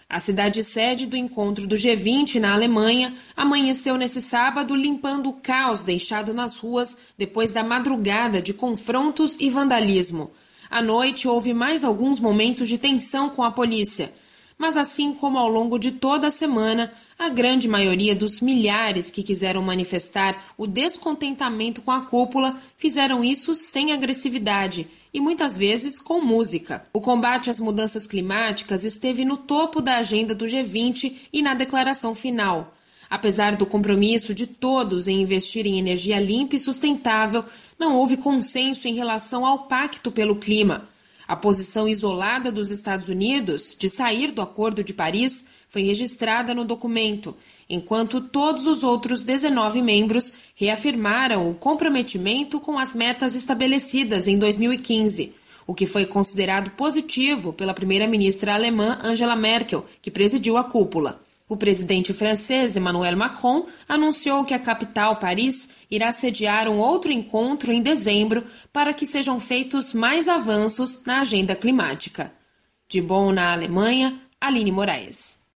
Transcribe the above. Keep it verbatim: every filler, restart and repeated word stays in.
A cidade sede do encontro do G vinte na Alemanha amanheceu nesse sábado limpando o caos deixado nas ruas depois da madrugada de confrontos e vandalismo. À noite houve mais alguns momentos de tensão com a polícia, mas assim como ao longo de toda a semana, a grande maioria dos milhares que quiseram manifestar o descontentamento com a cúpula fizeram isso sem agressividade e muitas vezes com música. O combate às mudanças climáticas esteve no topo da agenda do G vinte e na declaração final. Apesar do compromisso de todos em investir em energia limpa e sustentável, não houve consenso em relação ao Pacto pelo Clima. A posição isolada dos Estados Unidos de sair do Acordo de Paris foi registrada no documento, enquanto todos os outros dezenove membros reafirmaram o comprometimento com as metas estabelecidas em dois mil e quinze, o que foi considerado positivo pela primeira-ministra alemã Angela Merkel, que presidiu a cúpula. O presidente francês Emmanuel Macron anunciou que a capital, Paris, irá sediar um outro encontro em dezembro para que sejam feitos mais avanços na agenda climática. De Bonn, na Alemanha, Aline Moraes.